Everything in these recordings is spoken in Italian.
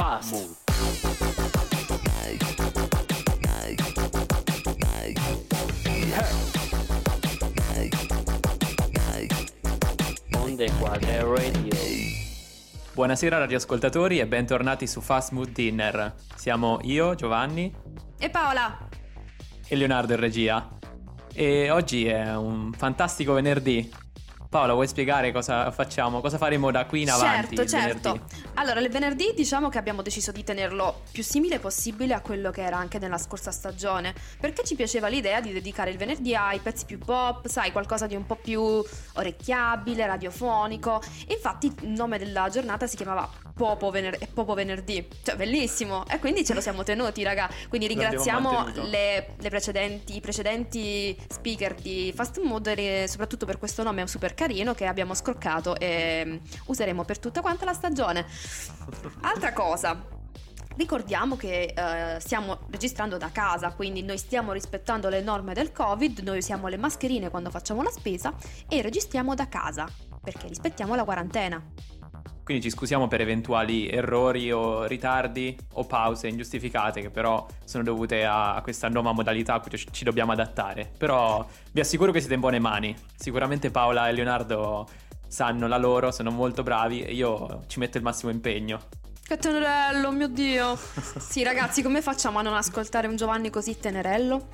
Fast Mood. Onde Quadre Radio. Buonasera radioascoltatori e bentornati su Fast Mood Dinner. Siamo io, Giovanni e Paola e Leonardo in regia. E oggi è un fantastico venerdì. Paola, vuoi spiegare cosa facciamo? Cosa faremo da qui in avanti? Certo. Venerdì? Allora, il venerdì diciamo che abbiamo deciso di tenerlo più simile possibile a quello che era anche nella scorsa stagione, perché ci piaceva l'idea di dedicare il venerdì ai pezzi più pop, sai, qualcosa di un po' più orecchiabile, radiofonico. Infatti il nome della giornata si chiamava Popo Venerdì, cioè bellissimo, e quindi ce lo siamo tenuti, raga. Quindi ringraziamo i precedenti speaker di Fast Mood, soprattutto per questo nome super carino che abbiamo scroccato e useremo per tutta quanta la stagione. Altra cosa, ricordiamo che stiamo registrando da casa, quindi noi stiamo rispettando le norme del Covid, noi usiamo le mascherine quando facciamo la spesa e registriamo da casa perché rispettiamo la quarantena. Quindi ci scusiamo per eventuali errori o ritardi o pause ingiustificate che però sono dovute a questa nuova modalità a cui ci dobbiamo adattare. Però vi assicuro che siete in buone mani. Sicuramente Paola e Leonardo sanno la loro, sono molto bravi e io ci metto il massimo impegno. Che tenerello, mio Dio! Sì, ragazzi, come facciamo a non ascoltare un Giovanni così tenerello?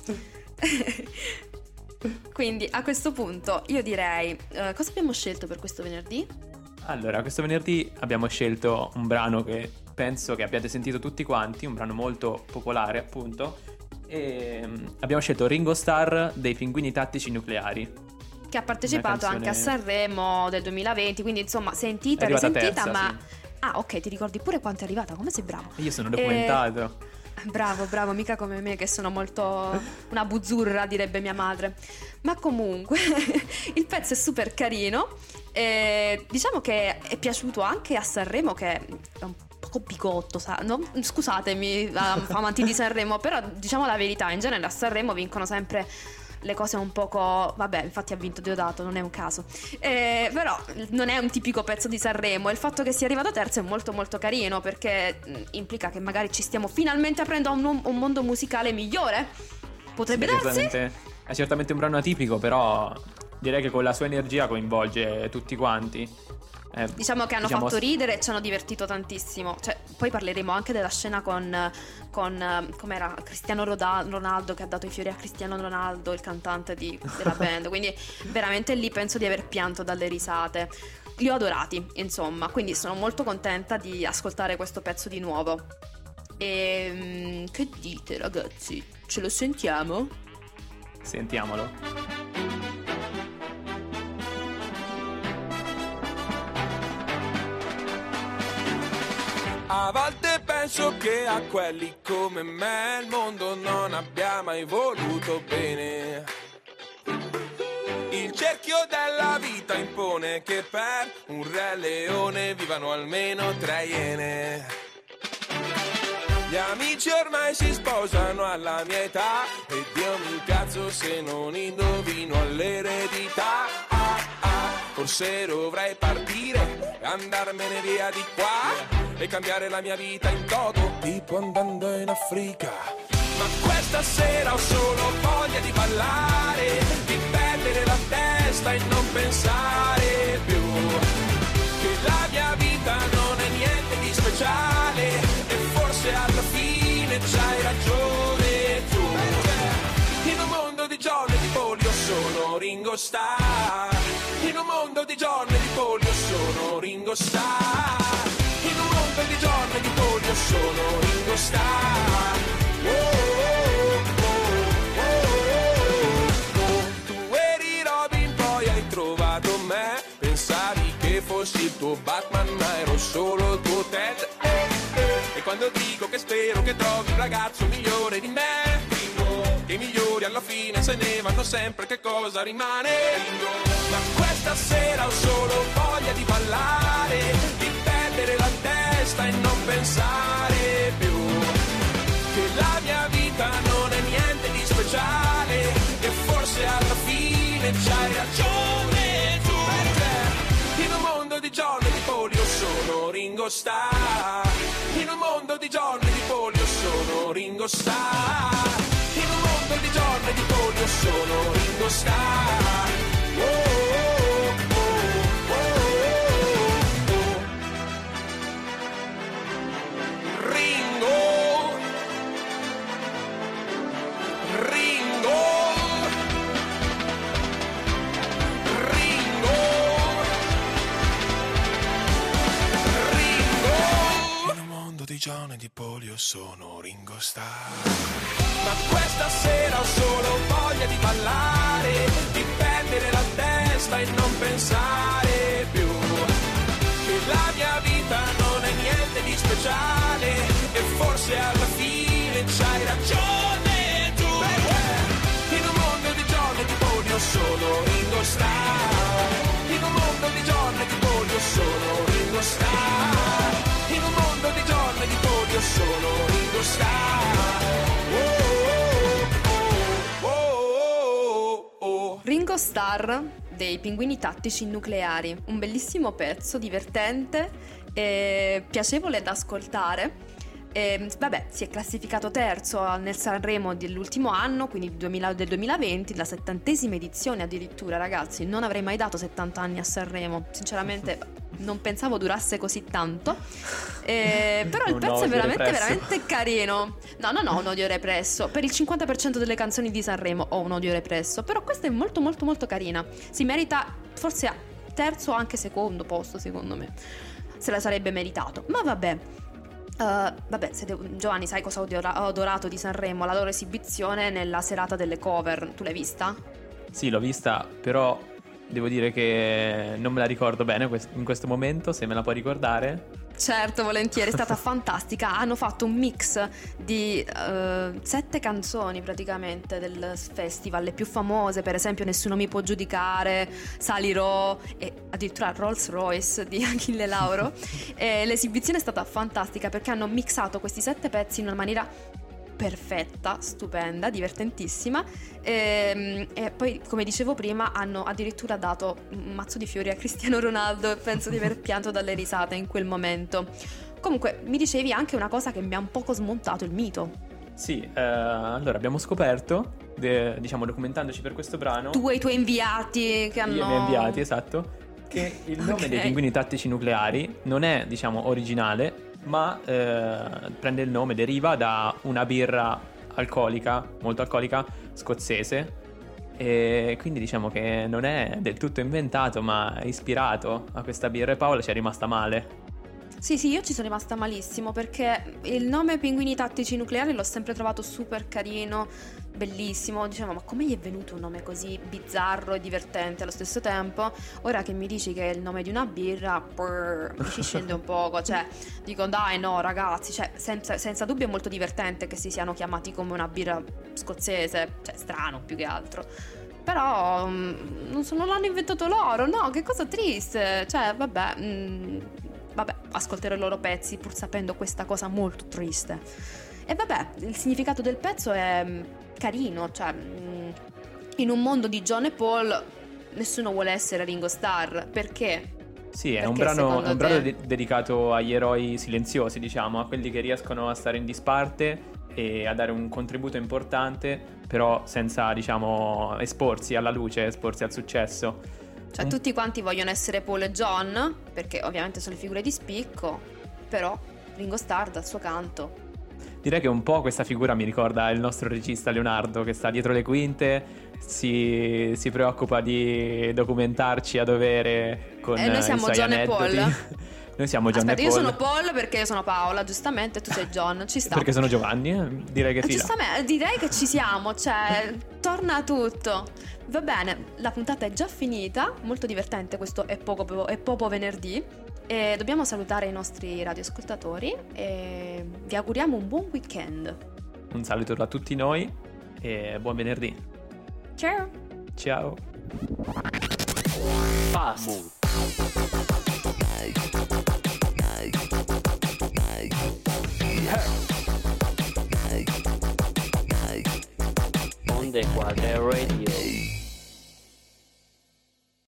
Quindi a questo punto io direi, cosa abbiamo scelto per questo venerdì? Allora, questo venerdì abbiamo scelto un brano che penso che abbiate sentito tutti quanti, un brano molto popolare appunto, e abbiamo scelto Ringo Starr dei Pinguini Tattici Nucleari, che ha partecipato anche a Sanremo del 2020, quindi insomma sentita, risentita, terza, ma... Sì. Ah, ok, ti ricordi pure quanto è arrivata, come sei bravo. Io sono documentato. Bravo, mica come me che sono molto una buzzurra, direbbe mia madre. Ma comunque il pezzo è super carino e diciamo che è piaciuto anche a Sanremo, che è un poco bigotto, no? Scusatemi amanti di Sanremo, però diciamo la verità, in genere a Sanremo vincono sempre le cose un poco... Vabbè, infatti ha vinto Deodato, non è un caso. Però non è un tipico pezzo di Sanremo. Il fatto che sia arrivato terzo è molto molto carino, perché implica che magari ci stiamo finalmente aprendo a un mondo musicale migliore. Potrebbe darsi? È certamente un brano atipico, però direi che con la sua energia coinvolge tutti quanti. Diciamo che hanno fatto ridere e ci hanno divertito tantissimo. Cioè, poi parleremo anche della scena con com'era Cristiano Ronaldo, che ha dato i fiori a Cristiano Ronaldo, il cantante della band. Quindi veramente lì penso di aver pianto dalle risate. Li ho adorati, insomma, quindi sono molto contenta di ascoltare questo pezzo di nuovo. E che dite, ragazzi? Ce lo sentiamo? Sentiamolo. A volte penso che a quelli come me il mondo non abbia mai voluto bene. Il cerchio della vita impone che per un re leone vivano almeno 3 iene. Gli amici ormai si sposano alla mia età e Dio mi incazzo se non indovino all'eredità. Forse dovrei partire e andarmene via di qua e cambiare la mia vita in toto, tipo andando in Africa. Ma questa sera ho solo voglia di ballare, di perdere la testa e non pensare più che la mia vita non è niente di speciale e forse alla fine c'hai ragione tu. In un mondo di John e di Paul io sono Ringo Starr. In un mondo di John e di Paul io sono Ringo Starr. In un mondo di John e di Paul io sono Ringo Starr. Tu eri Robin, poi hai trovato me. Pensavi che fossi il tuo Batman, ma ero solo il tuo Ted. E quando dico che spero che trovi un ragazzo migliore di me, che i migliori alla fine se ne vanno sempre, che cosa rimane? Ma questa sera ho solo voglia di ballare, di perdere la testa e non pensare più che la mia vita non è niente di speciale e forse alla fine c'hai ragione tu. In un mondo di John e di Paul io sono Ringo Starr. In un mondo di John e di Paul io sono Ringo Starr. In un mondo di John e di Paul io sono Ringo Starr. Oh, oh, oh, oh, oh, oh. Ringo, Ringo, Ringo, Ringo. In un mondo di John e di Paul io sono Ringo Starr. Ma questa sera ho solo voglia di ballare, di perdere la testa e non pensare più che la mia vita non è niente di speciale e forse alla fine c'hai ragione tu. In un mondo di John e di Paul io sono Ringo Starr. In un mondo di John e di Paul io sono Ringo Starr. In un mondo di John e di Paul io sono Ringo Starr. Ringo Starr dei Pinguini Tattici Nucleari, un bellissimo pezzo, divertente e piacevole da ascoltare. Vabbè, si è classificato terzo nel Sanremo dell'ultimo anno, quindi del 2020, la 70ª edizione addirittura, ragazzi. Non avrei mai dato 70 anni a Sanremo, sinceramente non pensavo durasse così tanto. Però il pezzo è veramente carino. No, un odio represso. Per il 50% delle canzoni di Sanremo ho un odio represso, però questa è molto molto molto carina. Si merita forse terzo o anche secondo posto, secondo me. Se la sarebbe meritato. Ma vabbè. Giovanni, sai cosa ho adorato di Sanremo? La loro esibizione nella serata delle cover. Tu l'hai vista? Sì, l'ho vista, però devo dire che non me la ricordo bene in questo momento. Se me la puoi ricordare? Certo, volentieri, è stata fantastica. Hanno fatto un mix di 7 canzoni praticamente del festival, le più famose, per esempio Nessuno mi può giudicare, Salirò e addirittura Rolls Royce di Achille Lauro. E l'esibizione è stata fantastica perché hanno mixato questi 7 pezzi in una maniera perfetta, stupenda, divertentissima e poi, come dicevo prima, hanno addirittura dato un mazzo di fiori a Cristiano Ronaldo e penso di aver pianto dalle risate in quel momento. Comunque, mi dicevi anche una cosa che mi ha un poco smontato il mito. Sì, allora abbiamo scoperto, diciamo documentandoci per questo brano, tu e i tuoi inviati che hanno... I miei inviati, esatto, che il nome dei Pinguini Tattici Nucleari non è, diciamo, originale, ma deriva da una birra alcolica, molto alcolica, scozzese, e quindi diciamo che non è del tutto inventato, ma è ispirato a questa birra, e Paola ci è rimasta male. Sì, io ci sono rimasta malissimo perché il nome Pinguini Tattici Nucleari l'ho sempre trovato super carino, bellissimo. Diciamo, ma come gli è venuto un nome così bizzarro e divertente allo stesso tempo? Ora che mi dici che è il nome di una birra, mi ci scende un poco. Cioè, dico, dai, no, ragazzi, cioè, senza dubbio è molto divertente che si siano chiamati come una birra scozzese. Cioè, strano, più che altro. Però non l'hanno inventato loro, no, che cosa triste. Cioè, vabbè, ascolterò i loro pezzi pur sapendo questa cosa molto triste. E vabbè, il significato del pezzo è carino, cioè in un mondo di John e Paul nessuno vuole essere Ringo Starr, perché? Sì, è un brano dedicato agli eroi silenziosi, diciamo, a quelli che riescono a stare in disparte e a dare un contributo importante, però senza, diciamo, esporsi alla luce, esporsi al successo. Cioè tutti quanti vogliono essere Paul e John, perché ovviamente sono le figure di spicco, però Ringo Starr dal suo canto. Direi che un po' questa figura mi ricorda il nostro regista Leonardo, che sta dietro le quinte, si preoccupa di documentarci a dovere con noi siamo i suoi John aneddoti. E Paul. Noi siamo John e Paul. Io sono Paul perché io sono Paola, giustamente, tu sei John, ci sta. Perché sono Giovanni, direi che fila. Giustamente, direi che ci siamo, cioè torna tutto. Va bene, la puntata è già finita, molto divertente questo è poco venerdì. E dobbiamo salutare i nostri radioascoltatori e vi auguriamo un buon weekend. Un saluto da tutti noi e buon venerdì. Ciao. Ciao. Fast. Onde Quadre Radio.